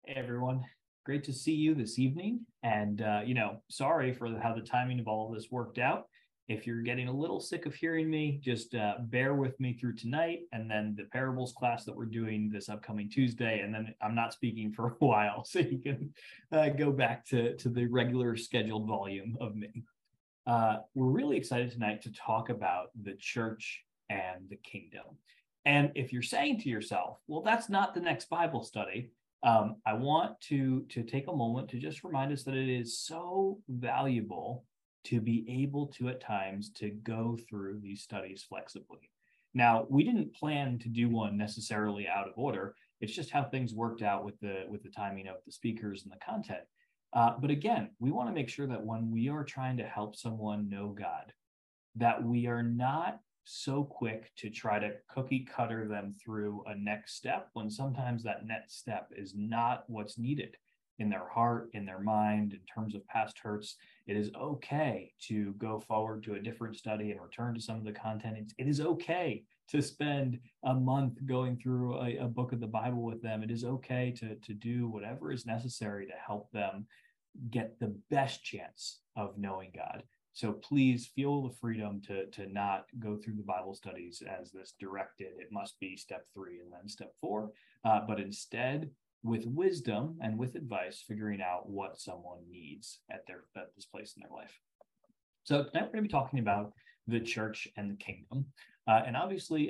Hey everyone, great to see you this evening. And sorry for how the timing of all of this worked out. If you're getting a little sick of hearing me, just bear with me through tonight, and then the parables class that we're doing this upcoming Tuesday, and then I'm not speaking for a while, so you can go back to the regular scheduled volume of me. We're really excited tonight to talk about the church and the kingdom. And if you're saying to yourself, well, that's not the next Bible study, I want to take a moment to just remind us that it is so valuable to be able to at times to go through these studies flexibly. Now, we didn't plan to do one necessarily out of order. It's just how things worked out with the timing of the speakers and the content. But again, we want to make sure that when we are trying to help someone know God, that we are not so quick to try to cookie cutter them through a next step when sometimes that next step is not what's needed in their heart, in their mind, in terms of past hurts. It is okay to go forward to a different study and return to some of the content. It is okay to spend a month going through a book of the Bible with them. It is okay to do whatever is necessary to help them get the best chance of knowing God. So please feel the freedom to not go through the Bible studies as this directed, it must be step 3 and then step 4, but instead, with wisdom and with advice, figuring out what someone needs at this place in their life. So tonight we're going to be talking about the church and the kingdom. And obviously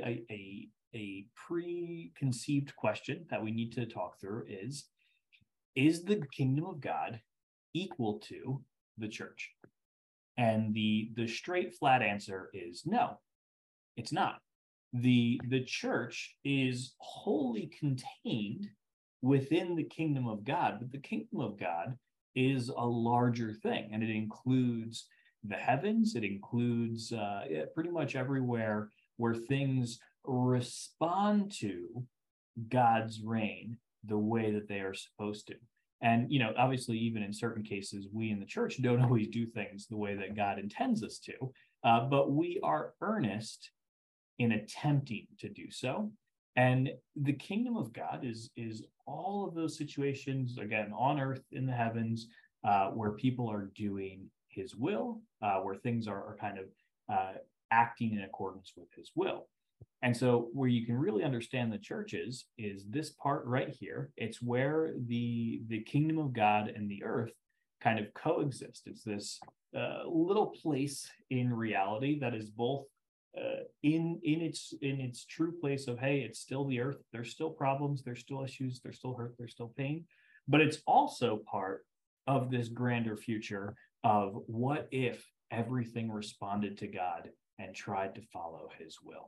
a preconceived question that we need to talk through is the kingdom of God equal to the church? And the straight flat answer is no, it's not. The church is wholly contained within the kingdom of God, but the kingdom of God is a larger thing, and it includes the heavens. It includes pretty much everywhere where things respond to God's reign the way that they are supposed to. And, obviously, even in certain cases, we in the church don't always do things the way that God intends us to, but we are earnest in attempting to do so. And the kingdom of God is all of those situations, again, on earth, in the heavens, where people are doing his will, where things are kind of acting in accordance with his will. And so where you can really understand the churches is this part right here. It's where the kingdom of God and the earth kind of coexist. It's this little place in reality that is both in its true place of, hey, it's still the earth. There's still problems. There's still issues. There's still hurt. There's still pain. But it's also part of this grander future of what if everything responded to God and tried to follow his will.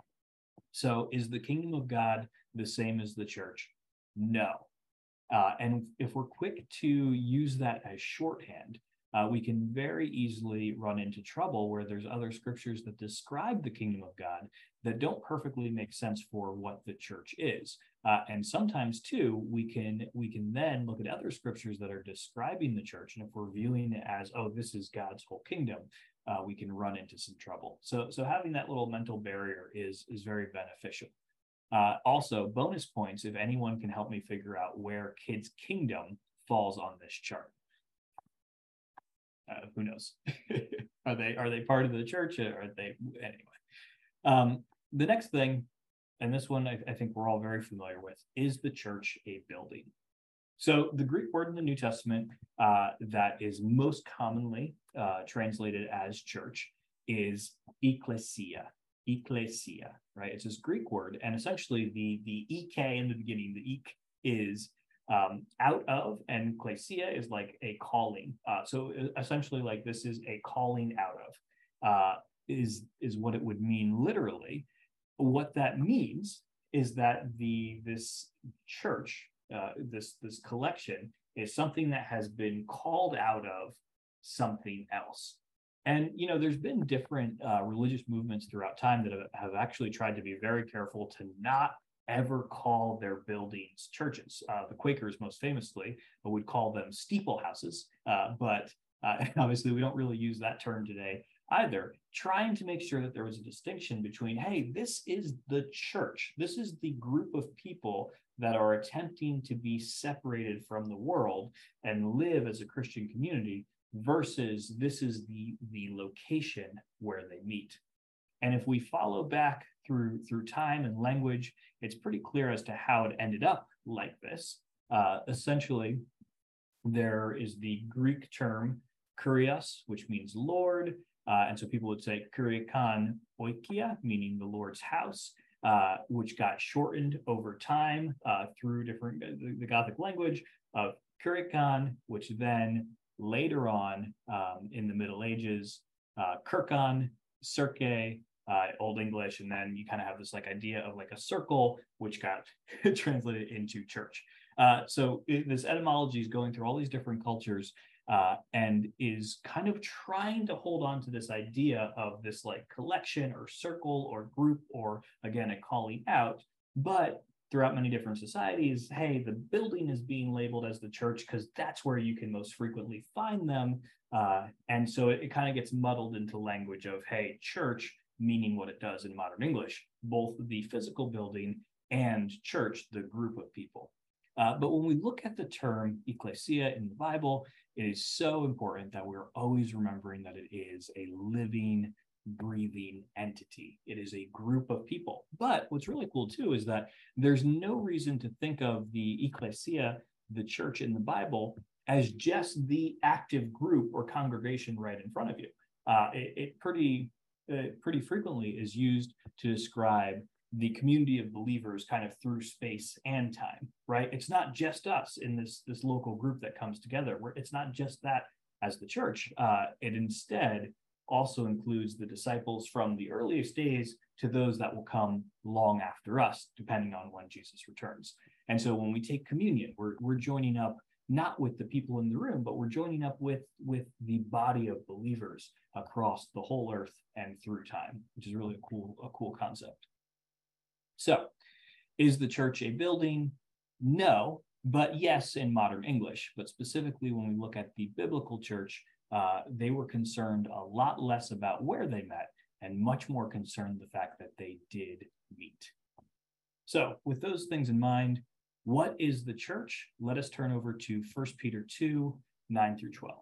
So is the kingdom of God the same as the church? No. And if we're quick to use that as shorthand, we can very easily run into trouble where there's other scriptures that describe the kingdom of God that don't perfectly make sense for what the church is. And sometimes too, we can then look at other scriptures that are describing the church, and if we're viewing it as, oh, this is God's whole kingdom, we can run into some trouble. So having that little mental barrier is very beneficial. Also, bonus points if anyone can help me figure out where Kids Kingdom falls on this chart. Who knows? Are they part of the church, or are they anyway? The next thing, and this one I think we're all very familiar with, is the church a building? So the Greek word in the New Testament that is most commonly translated as church is ekklesia. Ekklesia, right? It's this Greek word, and essentially the ek in the beginning, the ek is out of, and klesia is like a calling. So essentially, like, this is a calling out of, is what it would mean literally. What that means is that this church, this collection, is something that has been called out of something else. And there's been different religious movements throughout time that have actually tried to be very careful to not ever call their buildings churches. The Quakers, most famously, would call them steeple houses, but obviously we don't really use that term today either, trying to make sure that there was a distinction between, hey, this is the church. This is the group of people that are attempting to be separated from the world and live as a Christian community, versus this is the location where they meet. And if we follow back through time and language, it's pretty clear as to how it ended up like this. Essentially, there is the Greek term kurios, which means Lord. And so people would say kuriakon oikia, meaning the Lord's house, which got shortened over time through the Gothic language of kuriakon, which then later on in the Middle Ages, kirkon, circe, Old English, and then you kind of have this like idea of like a circle, which got translated into church. This etymology is going through all these different cultures and is kind of trying to hold on to this idea of this like collection or circle or group, or again, a calling out. But throughout many different societies, hey, the building is being labeled as the church because that's where you can most frequently find them. And so it kind of gets muddled into language of, hey, church meaning what it does in modern English, both the physical building and church, the group of people. But when we look at the term ecclesia in the Bible, it is so important that we're always remembering that it is a living, breathing entity. It is a group of people. But what's really cool too is that there's no reason to think of the ecclesia, the church in the Bible, as just the active group or congregation right in front of you. It pretty frequently is used to describe the community of believers kind of through space and time, right? It's not just us in this local group that comes together. It's not just that as the church. It instead also includes the disciples from the earliest days to those that will come long after us, depending on when Jesus returns. And so when we take communion, we're joining up not with the people in the room, but we're joining up with the body of believers across the whole earth and through time, which is really a cool concept. So, is the church a building? No, but yes, in modern English. But specifically, when we look at the biblical church, they were concerned a lot less about where they met and much more concerned the fact that they did meet. So, with those things in mind, what is the church? Let us turn over to 1 Peter 2, 9 through 12.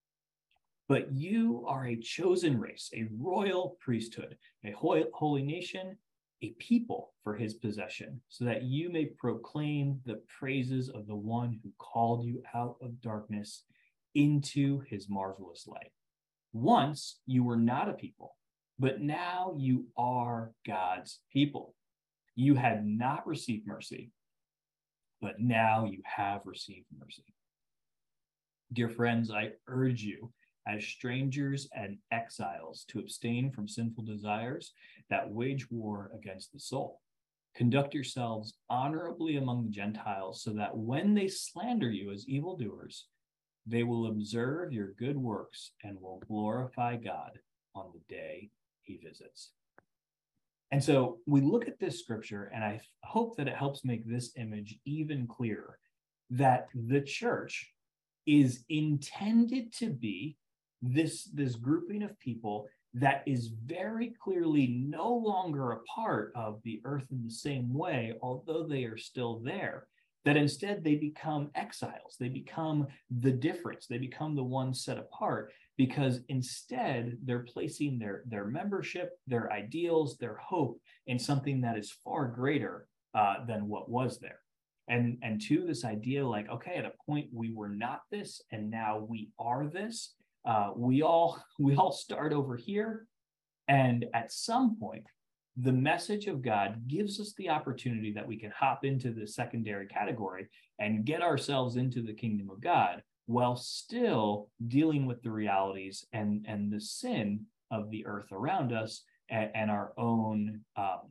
But you are a chosen race, a royal priesthood, a holy nation, a people for his possession, so that you may proclaim the praises of the one who called you out of darkness into his marvelous light. Once you were not a people, but now you are God's people. You had not received mercy, but now you have received mercy. Dear friends, I urge you, as strangers and exiles, to abstain from sinful desires that wage war against the soul. Conduct yourselves honorably among the Gentiles, so that when they slander you as evildoers, they will observe your good works and will glorify God on the day he visits. And so we look at this scripture, and I hope that it helps make this image even clearer, that the church is intended to be this grouping of people that is very clearly no longer a part of the earth in the same way, although they are still there, that instead they become exiles. They become the difference. They become the ones set apart, because instead they're placing their membership, their ideals, their hope in something that is far greater than what was there. And to this idea, like, okay, at a point we were not this, and now we are this. We all start over here, and at some point the message of God gives us the opportunity that we can hop into the secondary category and get ourselves into the kingdom of God, while still dealing with the realities and the sin of the earth around us, and our own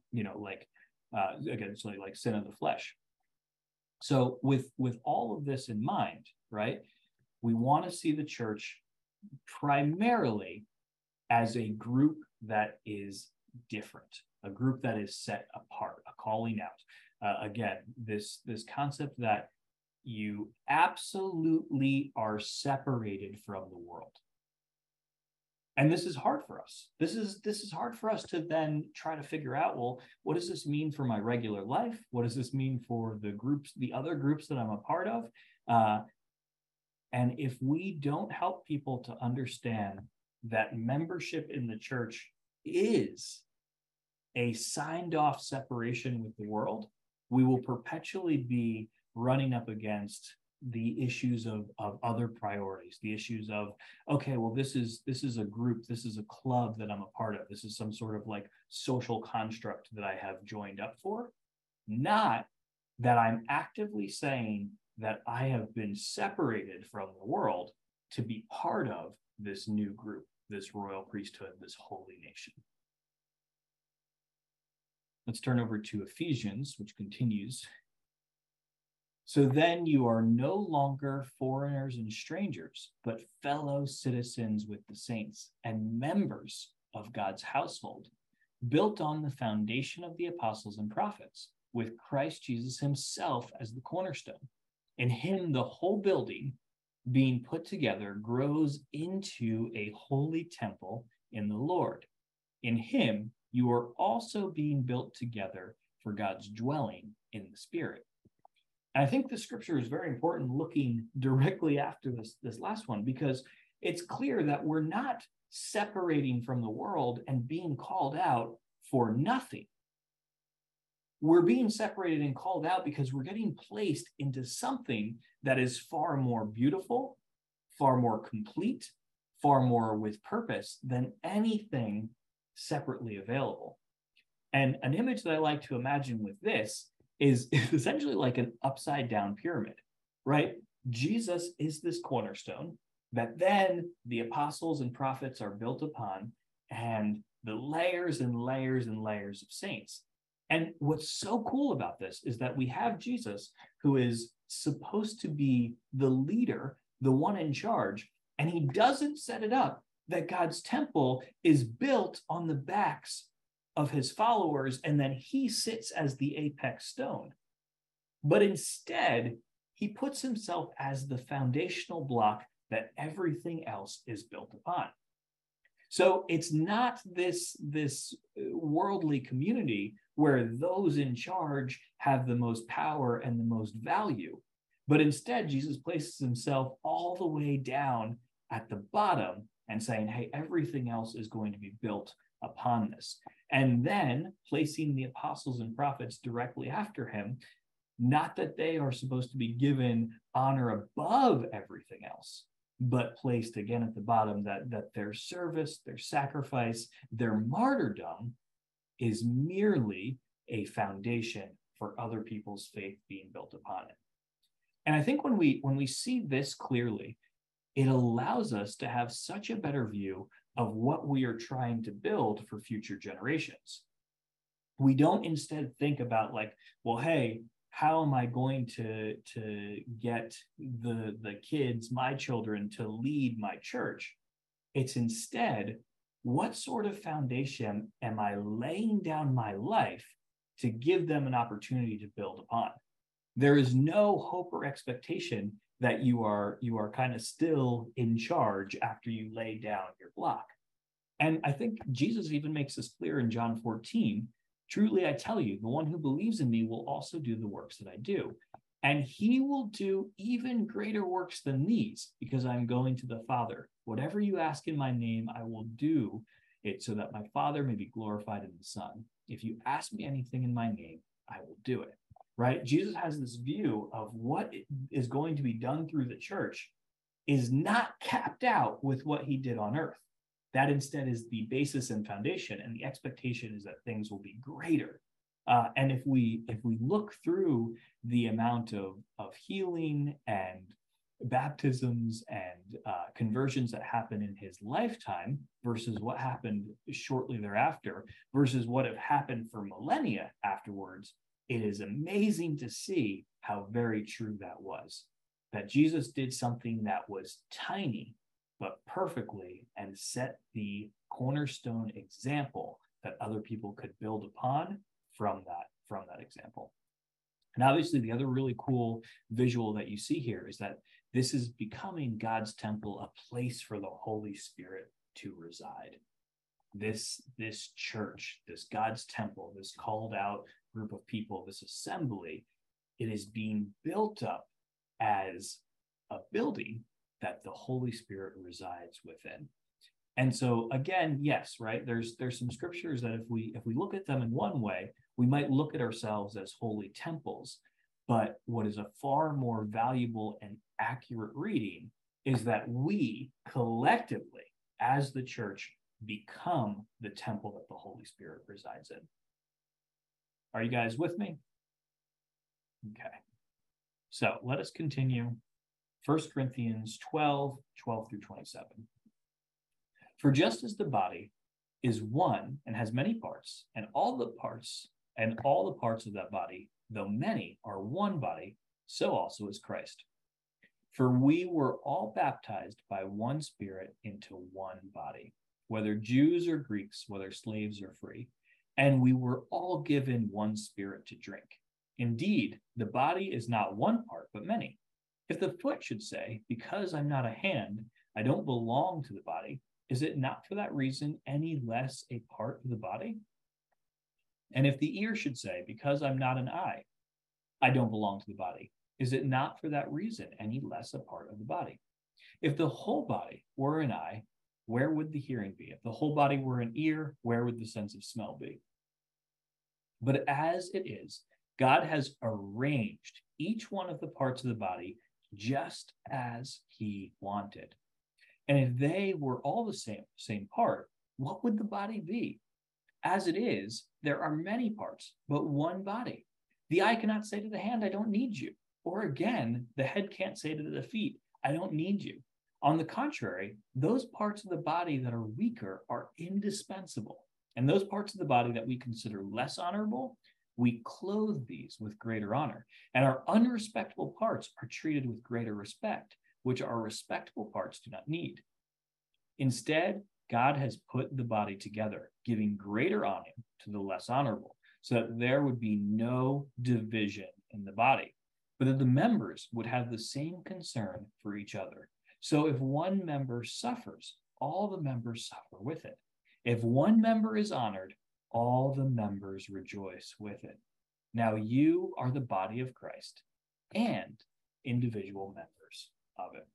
again, so like sin of the flesh. So with all of this in mind, right, we want to see the church primarily as a group that is different, a group that is set apart, a calling out. Again, this concept that you absolutely are separated from the world. And this is hard for us. This is hard for us to then try to figure out, well, what does this mean for my regular life? What does this mean for the groups, the other groups that I'm a part of? And if we don't help people to understand that membership in the church is a signed off separation with the world, we will perpetually be running up against the issues of other priorities, the issues of, okay, well, this is a group, this is a club that I'm a part of, this is some sort of like social construct that I have joined up for, not that I'm actively saying that I have been separated from the world to be part of this new group, this royal priesthood, this holy nation. Let's turn over to Ephesians, which continues. So then you are no longer foreigners and strangers, but fellow citizens with the saints and members of God's household, built on the foundation of the apostles and prophets, with Christ Jesus himself as the cornerstone. In him, the whole building, being put together, grows into a holy temple in the Lord. In him, you are also being built together for God's dwelling in the Spirit. And I think the scripture is very important looking directly after this last one, because it's clear that we're not separating from the world and being called out for nothing. We're being separated and called out because we're getting placed into something that is far more beautiful, far more complete, far more with purpose than anything separately available. And an image that I like to imagine with this is essentially like an upside down pyramid, right? Jesus is this cornerstone that then the apostles and prophets are built upon, and the layers and layers and layers of saints. And what's so cool about this is that we have Jesus, who is supposed to be the leader, the one in charge, and he doesn't set it up that God's temple is built on the backs of his followers, and then he sits as the apex stone. But instead, he puts himself as the foundational block that everything else is built upon. So it's not this worldly community where those in charge have the most power and the most value, but instead Jesus places himself all the way down at the bottom and saying, hey, everything else is going to be built upon this. And then placing the apostles and prophets directly after him, not that they are supposed to be given honor above everything else, but placed again at the bottom, that their service, their sacrifice, their martyrdom is merely a foundation for other people's faith being built upon it. And I think when we see this clearly, it allows us to have such a better view of what we are trying to build for future generations. We don't instead think about like, well, hey, how am I going to get the kids, my children, to lead my church? It's instead, what sort of foundation am I laying down my life to give them an opportunity to build upon? There is no hope or expectation that you are kind of still in charge after you lay down your block. And I think Jesus even makes this clear in John 14. Truly, I tell you, the one who believes in me will also do the works that I do. And he will do even greater works than these, because I'm going to the Father. Whatever you ask in my name, I will do it, so that my Father may be glorified in the Son. If you ask me anything in my name, I will do it. Right? Jesus has this view of what is going to be done through the church is not capped out with what he did on earth. That instead is the basis and foundation, and the expectation is that things will be greater. And if we look through the amount of healing and baptisms and conversions that happen in his lifetime versus what happened shortly thereafter versus what have happened for millennia afterwards, it is amazing to see how very true that was. That Jesus did something that was tiny, but perfectly, and set the cornerstone example that other people could build upon from that example. And obviously, the other really cool visual that you see here is that this is becoming God's temple, a place for the Holy Spirit to reside. This church, this God's temple, this called out group of people, this assembly, it is being built up as a building that the Holy Spirit resides within. And so again, yes, right, there's some scriptures that if we look at them in one way, we might look at ourselves as holy temples. But what is a far more valuable and accurate reading is that we collectively, as the church, become the temple that the Holy Spirit resides in. Are you guys with me? Okay. So let us continue. 1 Corinthians 12 through 27. For just as the body is one and has many parts, and all the parts of that body, though many, are one body, so also is Christ. For we were all baptized by one Spirit into one body, whether Jews or Greeks, whether slaves or free, and we were all given one Spirit to drink. Indeed, the body is not one part, but many. If the foot should say, because I'm not a hand, I don't belong to the body, is it not for that reason any less a part of the body? And if the ear should say, because I'm not an eye, I don't belong to the body, is it not for that reason any less a part of the body? If the whole body were an eye, where would the hearing be? If the whole body were an ear, where would the sense of smell be? But as it is, God has arranged each one of the parts of the body just as he wanted. And if they were all the same part, what would the body be? As it is, there are many parts, but one body. The eye cannot say to the hand, I don't need you. Or again, the head can't say to the feet, I don't need you. On the contrary, those parts of the body that are weaker are indispensable. And those parts of the body that we consider less honorable, we clothe these with greater honor. And our unrespectable parts are treated with greater respect, which our respectable parts do not need. Instead, God has put the body together, giving greater honor to the less honorable, so that there would be no division in the body, but that the members would have the same concern for each other. So if one member suffers, all the members suffer with it. If one member is honored, all the members rejoice with it. Now you are the body of Christ and individual members of it.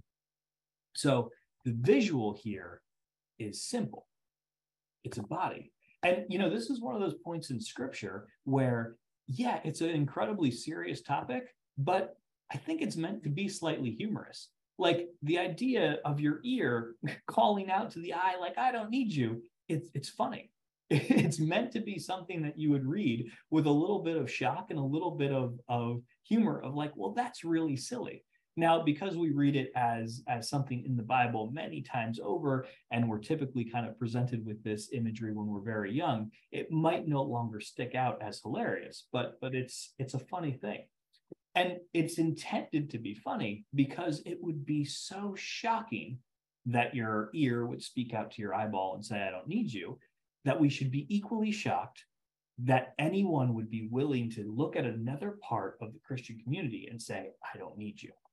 So the visual here is simple. It's a body. And, this is one of those points in scripture where, yeah, it's an incredibly serious topic, but I think it's meant to be slightly humorous. Like the idea of your ear calling out to the eye, like, I don't need you. It's funny. It's meant to be something that you would read with a little bit of shock and a little bit of humor of like, well, that's really silly. Now, because we read it as something in the Bible many times over, and we're typically kind of presented with this imagery when we're very young, it might no longer stick out as hilarious, but it's a funny thing. And it's intended to be funny because it would be so shocking that your ear would speak out to your eyeball and say, I don't need you, that we should be equally shocked that anyone would be willing to look at another part of the Christian community and say, I don't need you.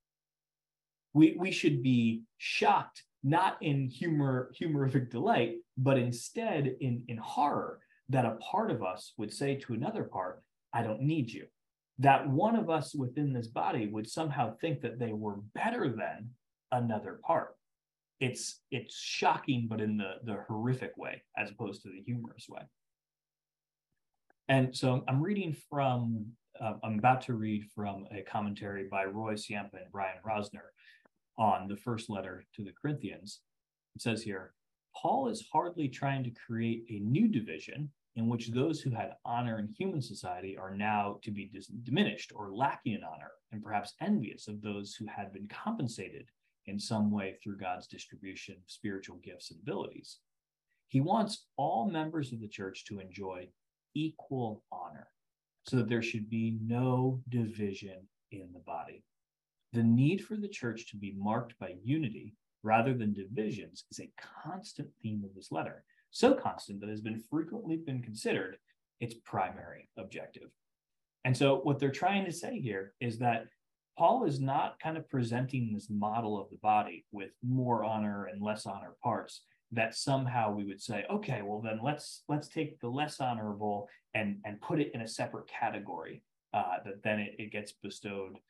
We should be shocked, not in humorific delight, but instead in horror that a part of us would say to another part, I don't need you. That one of us within this body would somehow think that they were better than another part. It's shocking, but in the horrific way, as opposed to the humorous way. And so I'm about to read from a commentary by Roy Ciampa and Brian Rosner on the first letter to the Corinthians. It says here, Paul is hardly trying to create a new division in which those who had honor in human society are now to be diminished or lacking in honor, and perhaps envious of those who had been compensated in some way through God's distribution of spiritual gifts and abilities. He wants all members of the church to enjoy equal honor, so that there should be no division in the body. The need for the church to be marked by unity rather than divisions is a constant theme of this letter, so constant that it has been frequently been considered its primary objective. And so what they're trying to say here is that Paul is not kind of presenting this model of the body with more honor and less honor parts. that somehow we would say, okay, well then let's take the less honorable and put it in a separate category, that then it gets bestowed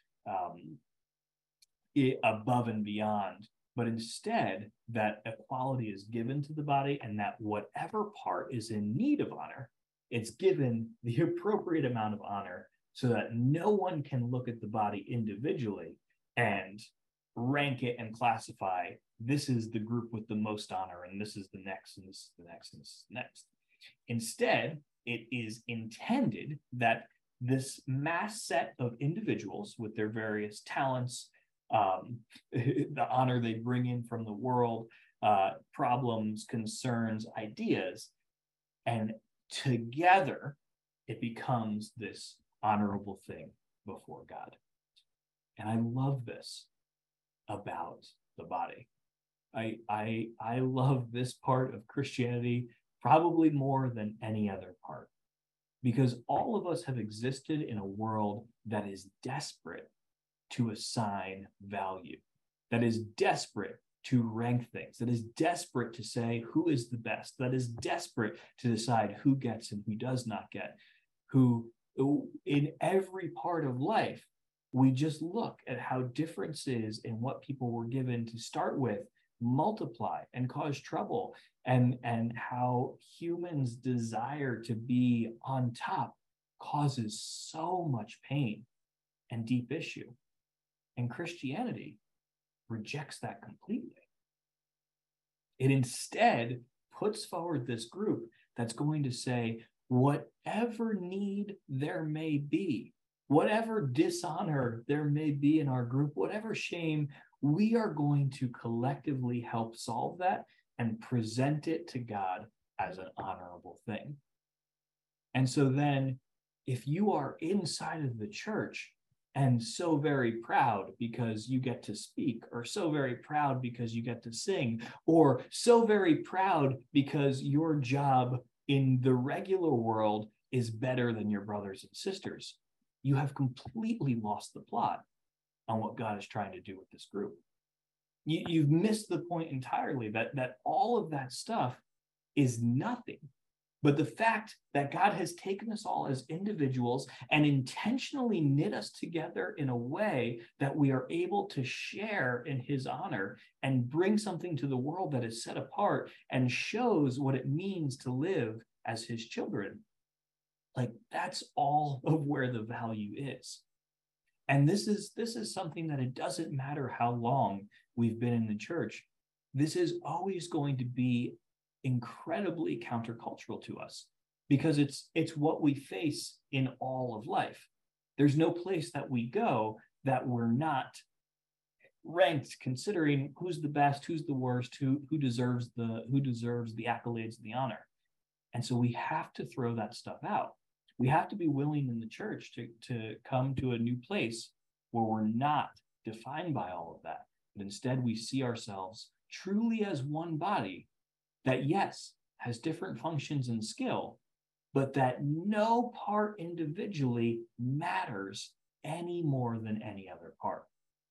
above and beyond, but instead that equality is given to the body, and that whatever part is in need of honor, it's given the appropriate amount of honor, so that no one can look at the body individually and rank it and classify, this is the group with the most honor, and this is the next, and this is the next, and this is the next. Instead, it is intended that this mass set of individuals with their various talents, the honor they bring in from the world, problems, concerns, ideas, and together it becomes this honorable thing before God. And I love this about the body. I love this part of Christianity probably more than any other part, because all of us have existed in a world that is desperate to assign value, that is desperate to rank things, that is desperate to say who is the best, that is desperate to decide who gets and who does not get, who in every part of life, we just look at how differences in what people were given to start with multiply and cause trouble, and how humans' desire to be on top causes so much pain and deep issue. And Christianity rejects that completely. It instead puts forward this group that's going to say, whatever need there may be, whatever dishonor there may be in our group, whatever shame, we are going to collectively help solve that and present it to God as an honorable thing. And so then, if you are inside of the church and so very proud because you get to speak, or so very proud because you get to sing, or so very proud because your job in the regular world is better than your brothers and sisters, you have completely lost the plot on what God is trying to do with this group. You've missed the point entirely, that all of that stuff is nothing but the fact that God has taken us all as individuals and intentionally knit us together in a way that we are able to share in his honor and bring something to the world that is set apart and shows what it means to live as his children. Like, that's all of where the value is. And this is something that it doesn't matter how long we've been in the church. This is always going to be incredibly countercultural to us, because it's what we face in all of life. There's no place that we go that we're not ranked considering who's the best, who's the worst, who deserves the accolades and the honor. And so we have to throw that stuff out. We have to be willing in the church to come to a new place where we're not defined by all of that, but instead we see ourselves truly as one body that, yes, has different functions and skill, but that no part individually matters any more than any other part.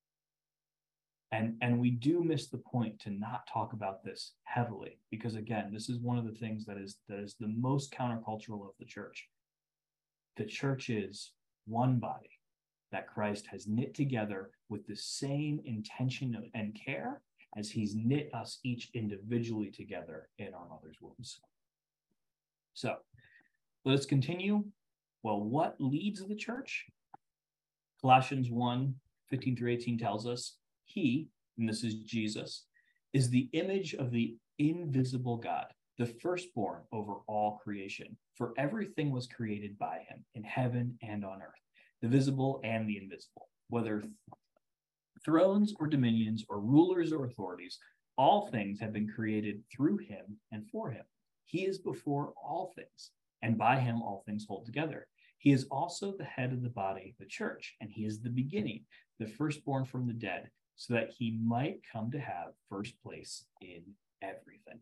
And we do miss the point to not talk about this heavily, because again, this is one of the things that is the most countercultural of the church. The church is one body that Christ has knit together with the same intention and care as he's knit us each individually together in our mother's wombs. So let us continue. Well, what leads the church? Colossians 1:15-18 tells us, he, and this is Jesus, is the image of the invisible God, the firstborn over all creation. For everything was created by him, in heaven and on earth, the visible and the invisible, whether thrones or dominions or rulers or authorities, all things have been created through him and for him. He is before all things, and by him all things hold together. He is also the head of the body, the church, and he is the beginning, the firstborn from the dead, so that he might come to have first place in everything.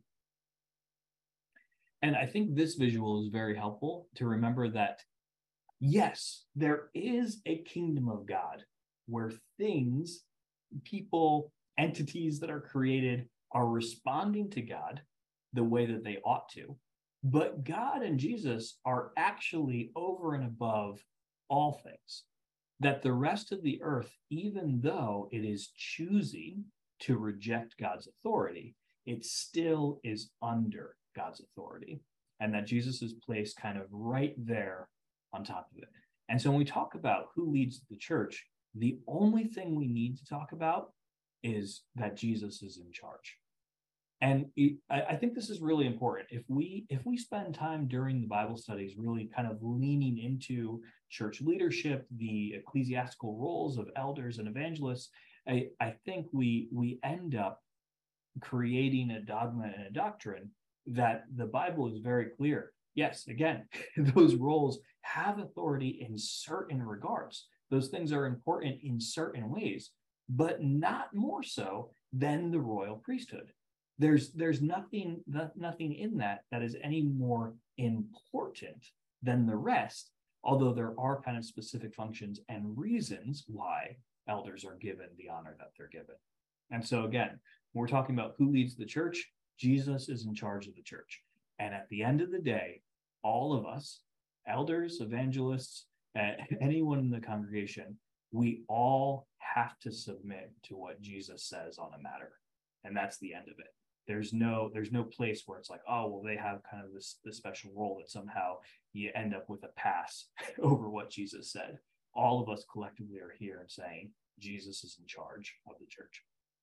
And I think this visual is very helpful to remember that, yes, there is a kingdom of God where things, people, entities that are created are responding to God the way that they ought to. But God and Jesus are actually over and above all things. That the rest of the earth, even though it is choosing to reject God's authority, it still is under God's authority. And that Jesus is placed kind of right there on top of it. And so when we talk about who leads the church, the only thing we need to talk about is that Jesus is in charge. And I think this is really important. If we spend time during the Bible studies really kind of leaning into church leadership, the ecclesiastical roles of elders and evangelists, I think we end up creating a dogma and a doctrine that the Bible is very clear. Yes, again, those roles have authority in certain regards. Those things are important in certain ways, but not more so than the royal priesthood. There's nothing in that is any more important than the rest, although there are kind of specific functions and reasons why elders are given the honor that they're given. And so again, when we're talking about who leads the church, Jesus is in charge of the church. And at the end of the day, all of us, elders, evangelists, anyone in the congregation, we all have to submit to what Jesus says on a matter. And that's the end of it. There's no place where it's like, oh, well, they have kind of this special role that somehow you end up with a pass over what Jesus said. All of us collectively are here and saying Jesus is in charge of the church.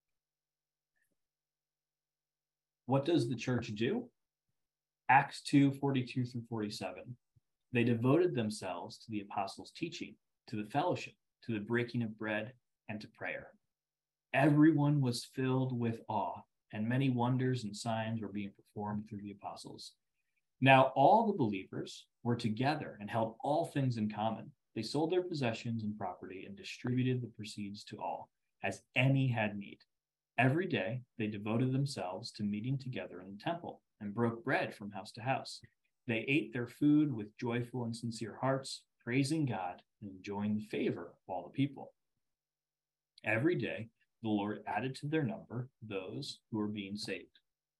What does the church do? Acts 2:42 through 47. They devoted themselves to the apostles' teaching, to the fellowship, to the breaking of bread, and to prayer. Everyone was filled with awe, and many wonders and signs were being performed through the apostles. Now all the believers were together and held all things in common. They sold their possessions and property and distributed the proceeds to all, as any had need. Every day they devoted themselves to meeting together in the temple and broke bread from house to house. They ate their food with joyful and sincere hearts, praising God and enjoying the favor of all the people. Every day the Lord added to their number those who were being saved.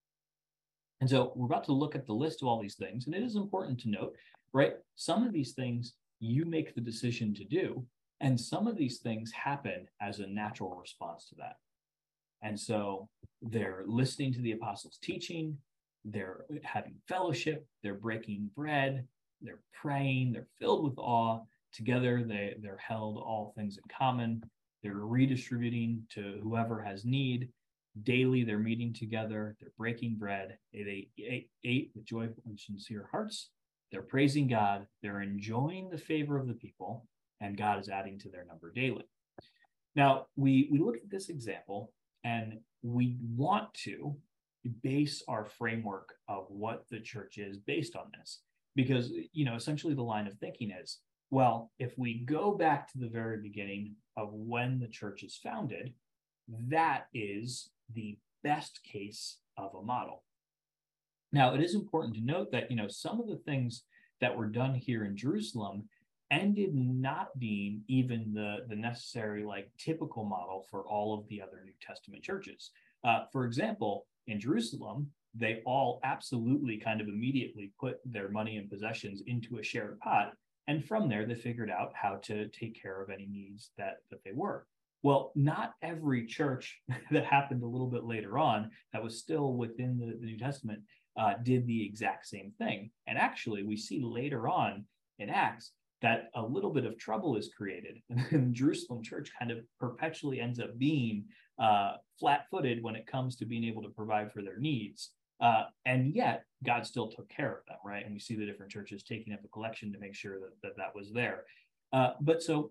And so we're about to look at the list of all these things, and it is important to note, right? Some of these things you make the decision to do, and some of these things happen as a natural response to that. And so they're listening to the apostles' teaching, they're having fellowship, they're breaking bread, they're praying, they're filled with awe. Together, they're held all things in common. They're redistributing to whoever has need. Daily, they're meeting together. They're breaking bread. They ate with joyful and sincere hearts. They're praising God. They're enjoying the favor of the people, and God is adding to their number daily. Now, we look at this example, and we want to base our framework of what the church is based on this. Because, essentially the line of thinking is, well, if we go back to the very beginning of when the church is founded, that is the best case of a model. Now, it is important to note that, some of the things that were done here in Jerusalem ended not being even the necessary, typical model for all of the other New Testament churches. For example, in Jerusalem, they all absolutely kind of immediately put their money and possessions into a shared pot. And from there, they figured out how to take care of any needs that they were. Well, not every church that happened a little bit later on that was still within the New Testament did the exact same thing. And actually, we see later on in Acts that a little bit of trouble is created. And the Jerusalem church kind of perpetually ends up being flat-footed when it comes to being able to provide for their needs. And yet, God still took care of them, right? And we see the different churches taking up a collection to make sure that was there. But so,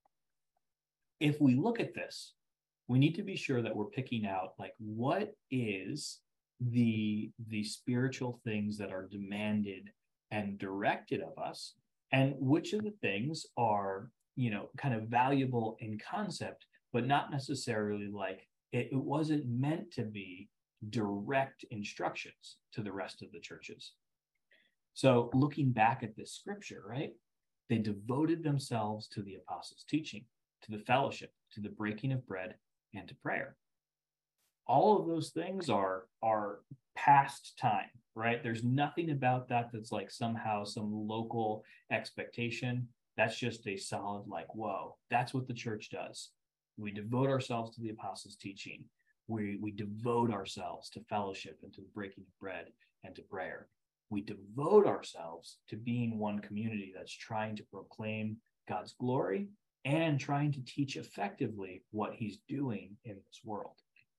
if we look at this, we need to be sure that we're picking out, what is the spiritual things that are demanded and directed of us, and which of the things are, kind of valuable in concept, but not necessarily it wasn't meant to be direct instructions to the rest of the churches. So looking back at this scripture, right, they devoted themselves to the apostles' teaching, to the fellowship, to the breaking of bread, and to prayer. all of those things are past time, right? There's nothing about that that's like somehow some local expectation. That's just a solid, like, whoa, that's what the church does. We devote ourselves to the apostles' teaching. We devote ourselves to fellowship and to the breaking of bread and to prayer. We devote ourselves to being one community that's trying to proclaim God's glory and trying to teach effectively what he's doing in this world.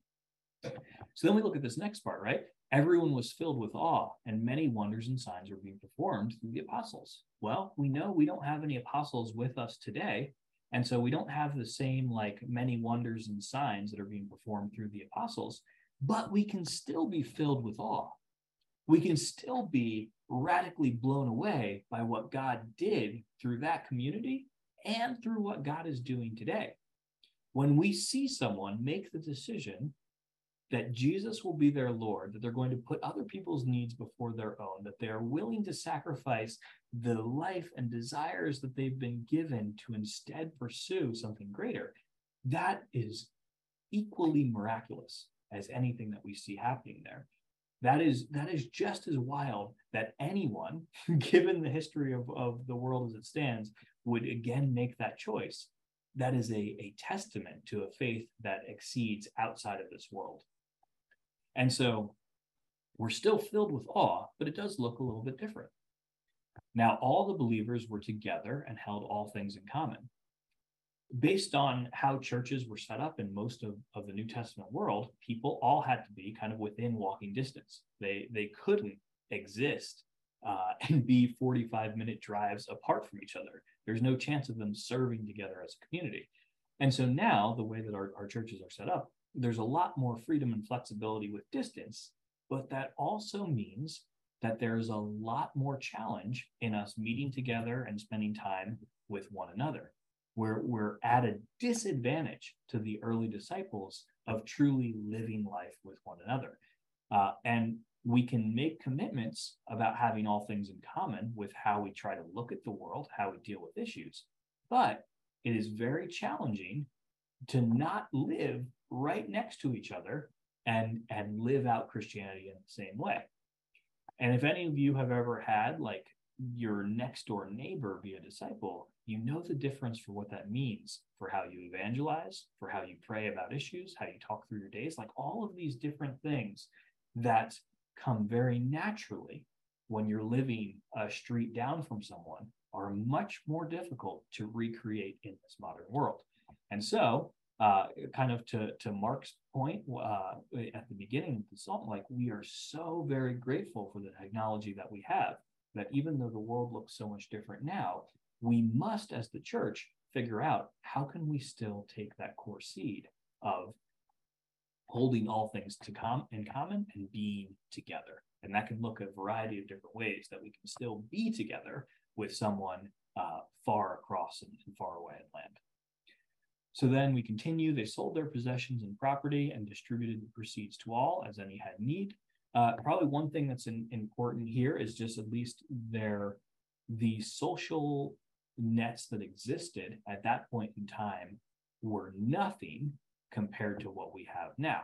So then we look at this next part, right? Everyone was filled with awe, and many wonders and signs were being performed through the apostles. Well, we know we don't have any apostles with us today, and so we don't have the same like many wonders and signs that are being performed through the apostles, but we can still be filled with awe. We can still be radically blown away by what God did through that community and through what God is doing today. When we see someone make the decision that Jesus will be their Lord, that they're going to put other people's needs before their own, that they are willing to sacrifice the life and desires that they've been given to instead pursue something greater, that is equally miraculous as anything that we see happening there. That is just as wild that anyone, given the history of the world as it stands, would again make that choice. That is a testament to a faith that exceeds outside of this world. And so we're still filled with awe, but it does look a little bit different. Now, all the believers were together and held all things in common. Based on how churches were set up in most of the New Testament world, people all had to be kind of within walking distance. They couldn't exist and be 45-minute drives apart from each other. There's no chance of them serving together as a community. And so now the way that our churches are set up, there's a lot more freedom and flexibility with distance, but that also means that there's a lot more challenge in us meeting together and spending time with one another. We're at a disadvantage to the early disciples of truly living life with one another. And we can make commitments about having all things in common with how we try to look at the world, how we deal with issues. But it is very challenging to not live right next to each other and live out Christianity in the same way. And if any of you have ever had like your next door neighbor be a disciple, you know the difference for what that means for how you evangelize, for how you pray about issues, how you talk through your days, like all of these different things that come very naturally when you're living a street down from someone are much more difficult to recreate in this modern world. And so kind of to Mark's point at the beginning of the song, like we are so very grateful for the technology that we have, that even though the world looks so much different now, we must, as the church, figure out how can we still take that core seed of holding all things in common and being together. And that can look a variety of different ways that we can still be together with someone far across and far away in land. So then we continue. They sold their possessions and property and distributed the proceeds to all as any had need. Probably one thing that's important here is just at least the social nets that existed at that point in time were nothing compared to what we have now.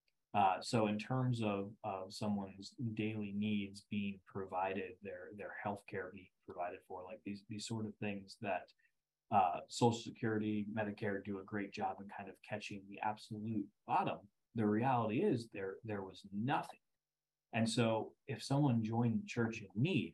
So in terms of someone's daily needs being provided, their healthcare being provided for, like these sort of things that Social Security, Medicare do a great job in kind of catching the absolute bottom. The reality is there was nothing. And so if someone joined the church in need,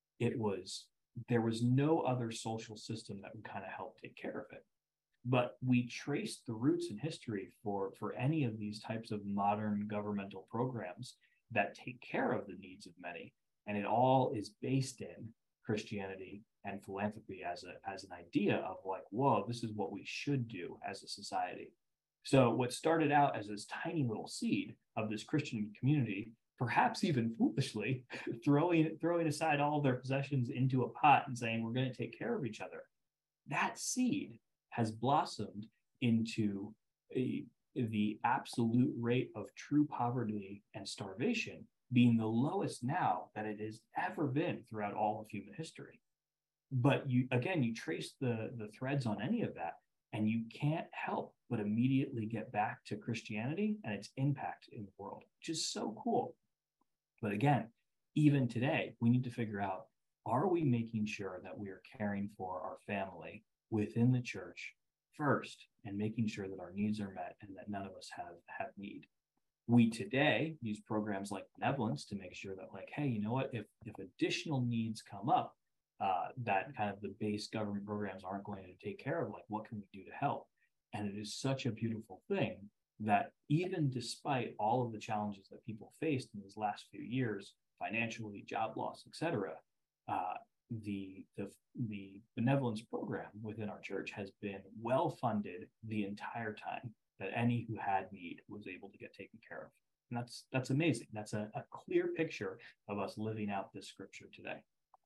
there was no other social system that would kind of help take care of it. But we trace the roots in history for any of these types of modern governmental programs that take care of the needs of many. And it all is based in Christianity and philanthropy as an idea of like, whoa, this is what we should do as a society. So what started out as this tiny little seed of this Christian community, perhaps even foolishly, throwing aside all of their possessions into a pot and saying, we're going to take care of each other. That seed has blossomed into the absolute rate of true poverty and starvation being the lowest now that it has ever been throughout all of human history. But you trace the threads on any of that, And you can't help but immediately get back to Christianity and its impact in the world, which is so cool. But again, even today, we need to figure out, are we making sure that we are caring for our family within the church first and making sure that our needs are met and that none of us have need? We today use programs like benevolence to make sure that, like, hey, you know what, if additional needs come up, that kind of the base government programs aren't going to take care of, like, what can we do to help? And it is such a beautiful thing that even despite all of the challenges that people faced in these last few years, financially, job loss, etc., the benevolence program within our church has been well funded the entire time, that any who had need was able to get taken care of. And that's amazing. That's a clear picture of us living out this scripture today.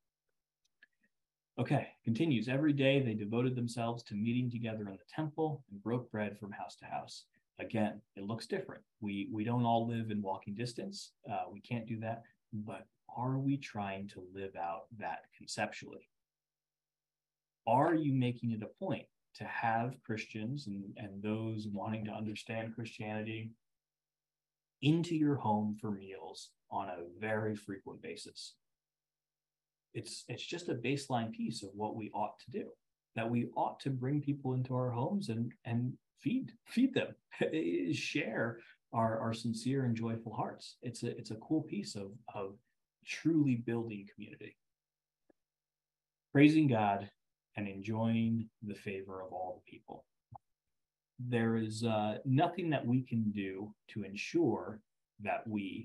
Okay, continues. Every day they devoted themselves to meeting together in the temple and broke bread from house to house. Again, it looks different. We don't all live in walking distance. We can't do that. But are we trying to live out that conceptually? Are you making it a point to have Christians and those wanting to understand Christianity into your home for meals on a very frequent basis? It's just a baseline piece of what we ought to do, that we ought to bring people into our homes and feed them, share our sincere and joyful hearts. It's a cool piece of truly building community, praising God and enjoying the favor of all the people. There is nothing that we can do to ensure that we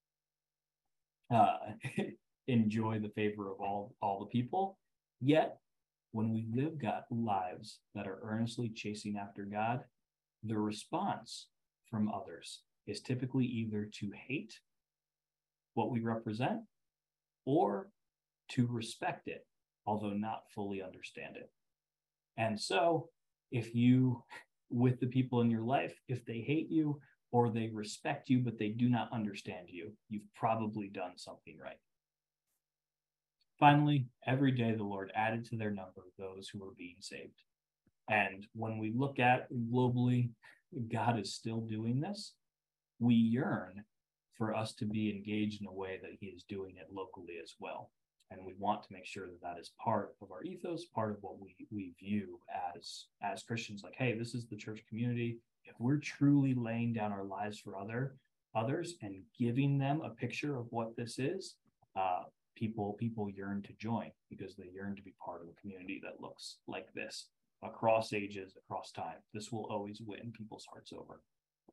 enjoy the favor of all the people. Yet, when we live lives that are earnestly chasing after God, the response from others is typically either to hate what we represent or to respect it, although not fully understand it. And so, if you, with the people in your life, if they hate you or they respect you, but they do not understand you, you've probably done something right. Finally, every day the Lord added to their number those who were being saved. And when we look at globally, God is still doing this. We yearn for us to be engaged in a way that he is doing it locally as well. And we want to make sure that that is part of our ethos, part of what we view as Christians. Like, hey, this is the church community. If we're truly laying down our lives for others and giving them a picture of what this is, people yearn to join because they yearn to be part of a community that looks like this across ages, across time. This will always win people's hearts over.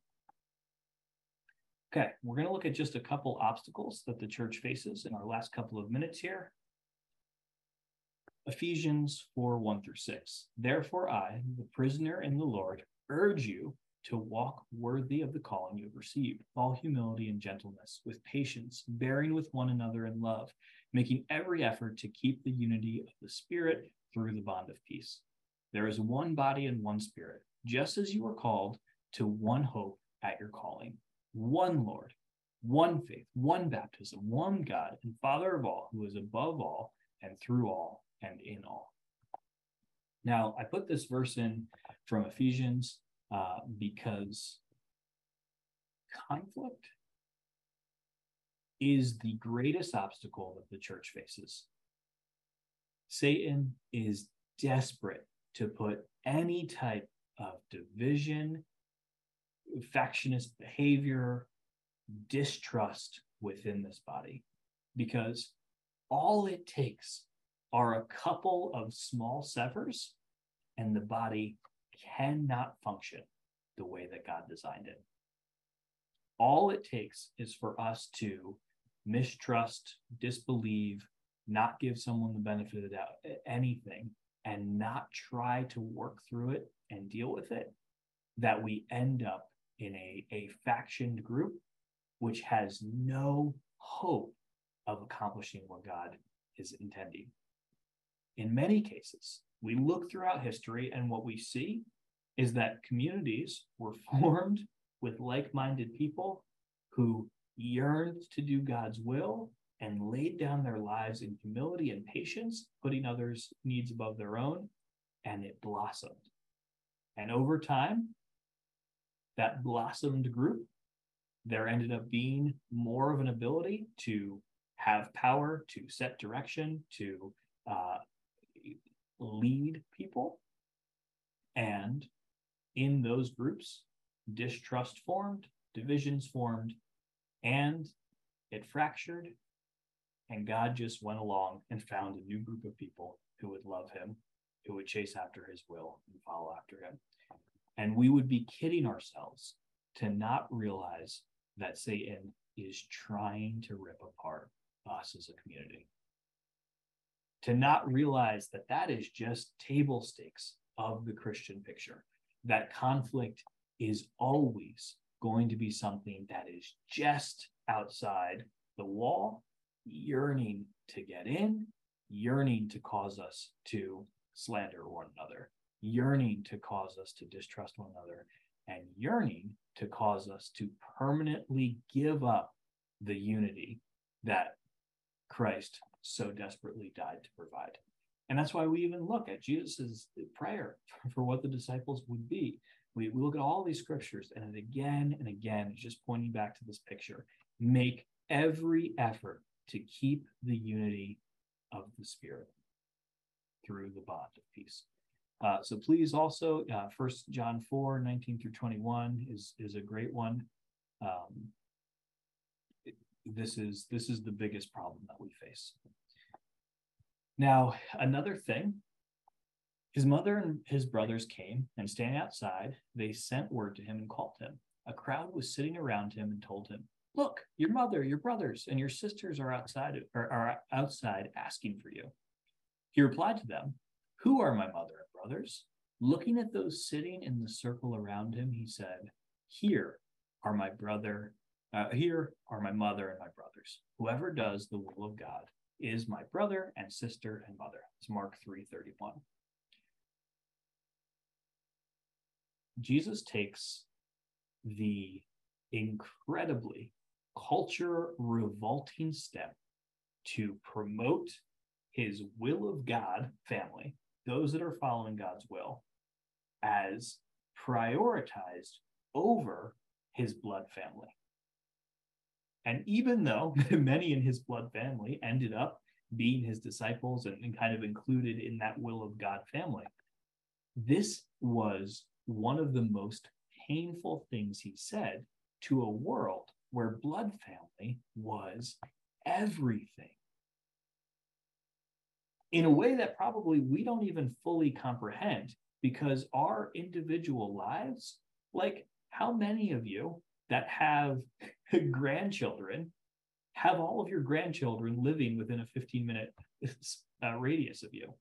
Okay, we're going to look at just a couple obstacles that the church faces in our last couple of minutes here. Ephesians 4:1-6. Therefore I, the prisoner in the Lord, urge you to walk worthy of the calling you have received, with all humility and gentleness, with patience, bearing with one another in love, making every effort to keep the unity of the Spirit through the bond of peace. There is one body and one Spirit, just as you were called to one hope at your calling, one Lord, one faith, one baptism, one God and Father of all, who is above all and through all and in all. Now, I put this verse in from Ephesians because conflict is the greatest obstacle that the church faces. Satan is desperate to put any type of division, factionist behavior, distrust within this body, because all it takes are a couple of small severs and the body cannot function the way that God designed it. All it takes is for us to mistrust, disbelieve, not give someone the benefit of the doubt, anything, and not try to work through it and deal with it, that we end up in a factioned group which has no hope of accomplishing what God is intending. In many cases, we look throughout history and what we see is that communities were formed with like-minded people who yearned to do God's will and laid down their lives in humility and patience, putting others' needs above their own, and it blossomed. And over time, that blossomed group, there ended up being more of an ability to have power, to set direction, to lead people. And in those groups, distrust formed, divisions formed, and it fractured. And God just went along and found a new group of people who would love him, who would chase after his will and follow after him. And we would be kidding ourselves to not realize that Satan is trying to rip apart us as a community. To not realize that that is just table stakes of the Christian picture, that conflict is always going to be something that is just outside the wall, yearning to get in, yearning to cause us to slander one another, yearning to cause us to distrust one another, and yearning to cause us to permanently give up the unity that Christ so desperately died to provide. And that's why we even look at Jesus's prayer for what the disciples would be. We look at all these scriptures, and again, it's just pointing back to this picture. Make every effort to keep the unity of the Spirit through the bond of peace. So please also, 1 John 4, 19 through 21 is a great one. This is the biggest problem that we face. Now, another thing, his mother and his brothers came, and standing outside, they sent word to him and called him. A crowd was sitting around him and told him, "Look, your mother, your brothers, and your sisters are outside asking for you." He replied to them, "Who are my mother and brothers?" Looking at those sitting in the circle around him, he said, Here are my mother and my brothers. Whoever does the will of God is my brother and sister and mother." It's Mark 3:31. Jesus takes the incredibly culture revolting step to promote his will of God family, those that are following God's will, as prioritized over his blood family. And even though many in his blood family ended up being his disciples and kind of included in that will of God family, this was one of the most painful things he said to a world where blood family was everything. In a way that probably we don't even fully comprehend, because our individual lives, like how many of you that have grandchildren have all of your grandchildren living within a 15-minute radius of you?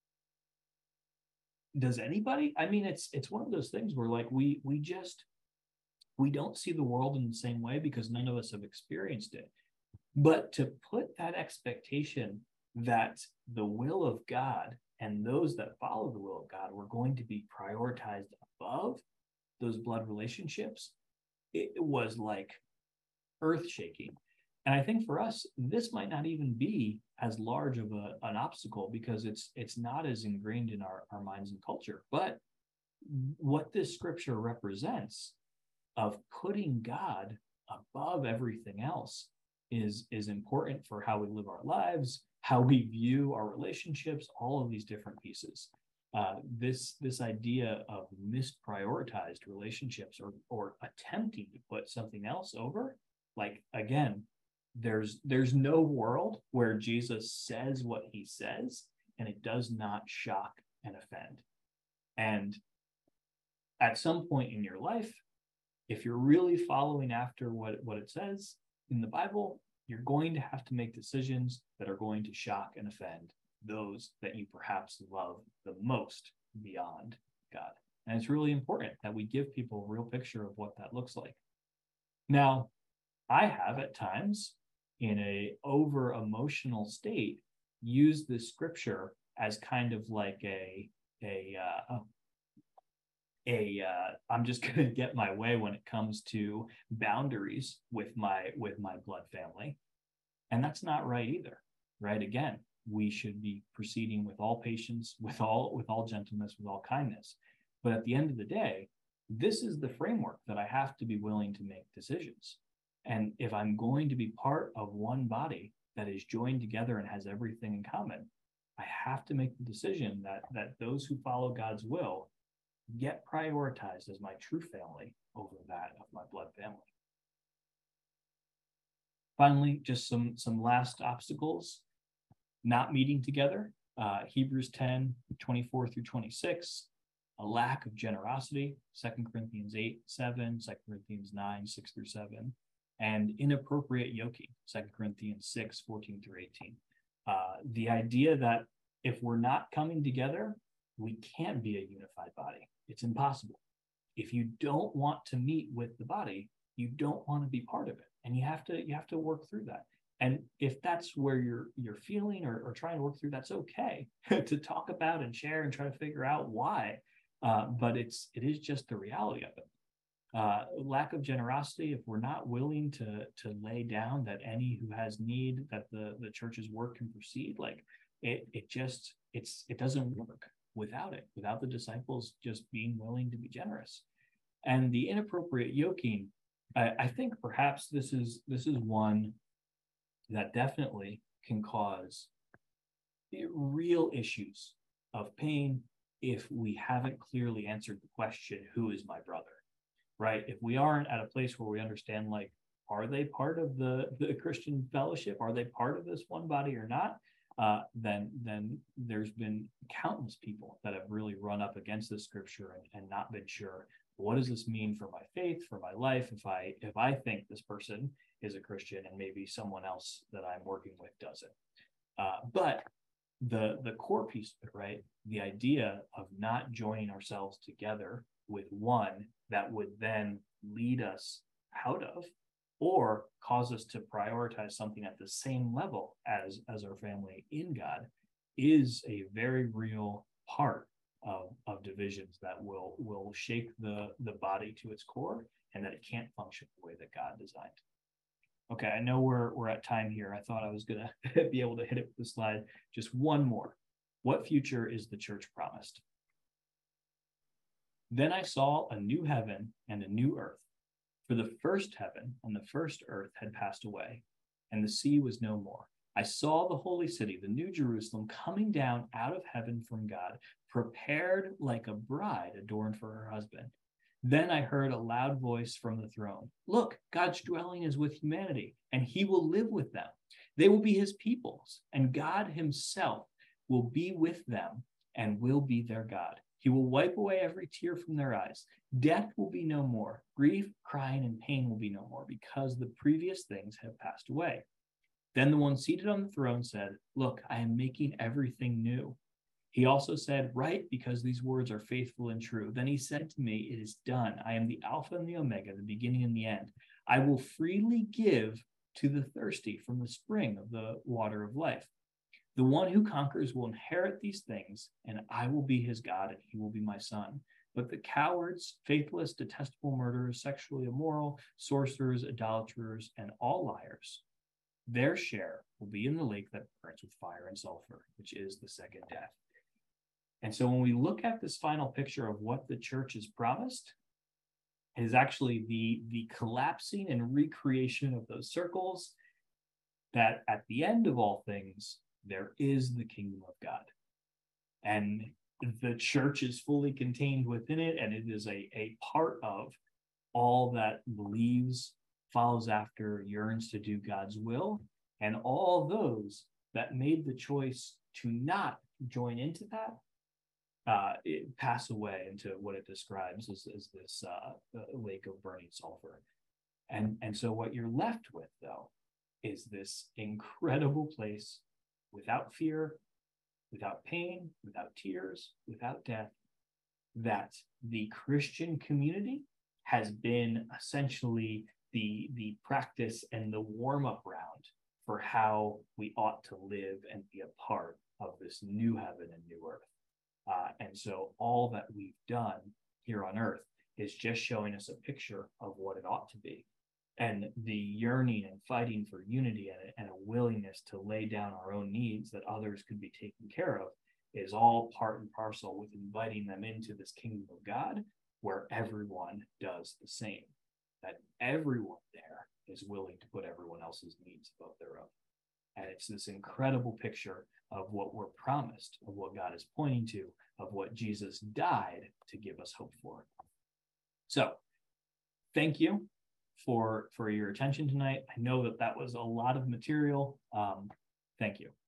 Does anybody? I mean, it's one of those things where like we don't see the world in the same way because none of us have experienced it. But to put that expectation that the will of God and those that follow the will of God were going to be prioritized above those blood relationships, it was like earth-shaking. And I think for us, this might not even be as large of an obstacle because it's not as ingrained in our minds and culture. But what this scripture represents of putting God above everything else is important for how we live our lives, how we view our relationships, all of these different pieces. This idea of misprioritized relationships or attempting to put something else over, like, again, there's no world where Jesus says what he says and it does not shock and offend. And at some point in your life, if you're really following after what it says in the Bible, you're going to have to make decisions that are going to shock and offend those that you perhaps love the most beyond God. And it's really important that we give people a real picture of what that looks like. Now, I have at times, in a over emotional state, used this scripture as kind of like I'm just going to get my way when it comes to boundaries with my blood family. And that's not right either, right? Again, we should be proceeding with all patience, with all gentleness, with all kindness. But at the end of the day, this is the framework that I have to be willing to make decisions. And if I'm going to be part of one body that is joined together and has everything in common, I have to make the decision that those who follow God's will get prioritized as my true family over that of my blood family. Finally, just some last obstacles. Not meeting together. Hebrews 10:24 through 26. A lack of generosity. 2 Corinthians 8:7, 2 Corinthians 9:6 through 7. And inappropriate yoking. 2 Corinthians 6:14 through 18. The idea that if we're not coming together, we can't be a unified body. It's impossible. If you don't want to meet with the body, you don't want to be part of it. And you have to work through that. And if that's where you're feeling or trying to work through, that's okay to talk about and share and try to figure out why. But it is just the reality of it. Lack of generosity, if we're not willing to lay down that any who has need, that the church's work can proceed, like it doesn't work without the disciples just being willing to be generous. And the inappropriate yoking, I think perhaps this is one that definitely can cause real issues of pain if we haven't clearly answered the question, who is my brother? Right? If we aren't at a place where we understand, like, are they part of the Christian fellowship? Are they part of this one body or not? Then there's been countless people that have really run up against this scripture and not been sure, what does this mean for my faith, for my life, if I think this person is a Christian and maybe someone else that I'm working with doesn't. But the core piece of it, right? The idea of not joining ourselves together with one that would then lead us out of or cause us to prioritize something at the same level as our family in God is a very real part of divisions that will shake the body to its core, and that it can't function the way that God designed. Okay, I know we're at time here. I thought I was gonna be able to hit it with the slide. Just one more. What future is the church promised? Then I saw a new heaven and a new earth. For the first heaven and the first earth had passed away, and the sea was no more. I saw the holy city, the new Jerusalem, coming down out of heaven from God, prepared like a bride adorned for her husband. Then I heard a loud voice from the throne. Look, God's dwelling is with humanity, and he will live with them. They will be his peoples, and God himself will be with them and will be their God. He will wipe away every tear from their eyes. Death will be no more. Grief, crying, and pain will be no more, because the previous things have passed away. Then the one seated on the throne said, Look, I am making everything new. He also said, Write, because these words are faithful and true. Then he said to me, It is done. I am the Alpha and the Omega, the beginning and the end. I will freely give to the thirsty from the spring of the water of life. The one who conquers will inherit these things, and I will be his God, and he will be my son. But the cowards, faithless, detestable murderers, sexually immoral, sorcerers, idolaters, and all liars, their share will be in the lake that burns with fire and sulfur, which is the second death. And so when we look at this final picture of what the church is promised, it is actually the collapsing and recreation of those circles, that at the end of all things, there is the kingdom of God. And the church is fully contained within it, and it is a part of all that believes, follows after, yearns to do God's will. And all those that made the choice to not join into that, it pass away into what it describes as this lake of burning sulfur. And so what you're left with, though, is this incredible place without fear, without pain, without tears, without death, that the Christian community has been essentially the practice and the warm-up round for how we ought to live and be a part of this new heaven and new earth. And so all that we've done here on earth is just showing us a picture of what it ought to be. And the yearning and fighting for unity and a willingness to lay down our own needs that others could be taken care of is all part and parcel with inviting them into this kingdom of God, where everyone does the same, that everyone there is willing to put everyone else's needs above their own. And it's this incredible picture of what we're promised, of what God is pointing to, of what Jesus died to give us hope for. So thank you for your attention tonight. I know that was a lot of material. Thank you.